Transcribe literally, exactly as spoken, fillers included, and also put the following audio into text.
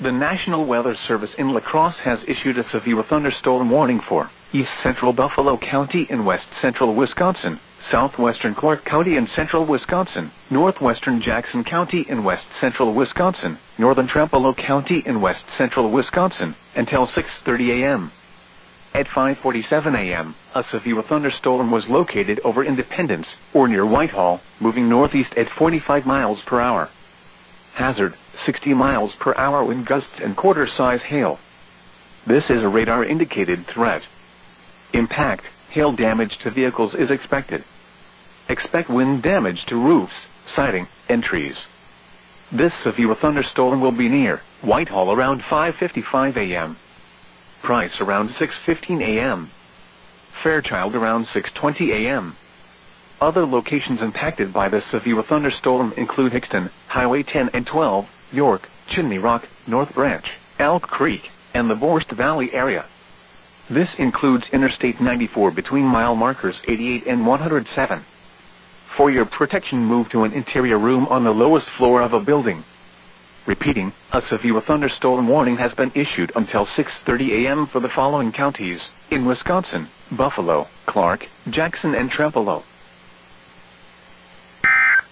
The National Weather Service in La Crosse has issued a severe thunderstorm warning for east central Buffalo County in west central Wisconsin, southwestern Clark County in central Wisconsin, northwestern Jackson County in west central Wisconsin, northern Trempealeau County in west central Wisconsin, until six thirty a m At five forty-seven a m, a severe thunderstorm was located over Independence, or near Whitehall, moving northeast at forty-five miles per hour. Hazard, sixty miles per hour wind gusts and quarter-size hail. This is a radar-indicated threat. Impact, hail damage to vehicles is expected. Expect wind damage to roofs, siding, and trees. This severe thunderstorm will be near Whitehall around five fifty-five a m Price around six fifteen a m Fairchild around six twenty a m Other locations impacted by this severe thunderstorm include Hickston, Highway ten and twelve, York, Chimney Rock, North Branch, Elk Creek, and the Borst Valley area. This includes Interstate ninety-four between mile markers eighty-eight and one hundred seven. For your protection, move to an interior room on the lowest floor of a building. Repeating, a severe thunderstorm warning has been issued until six thirty a m for the following counties in Wisconsin: Buffalo, Clark, Jackson, and Trempealeau.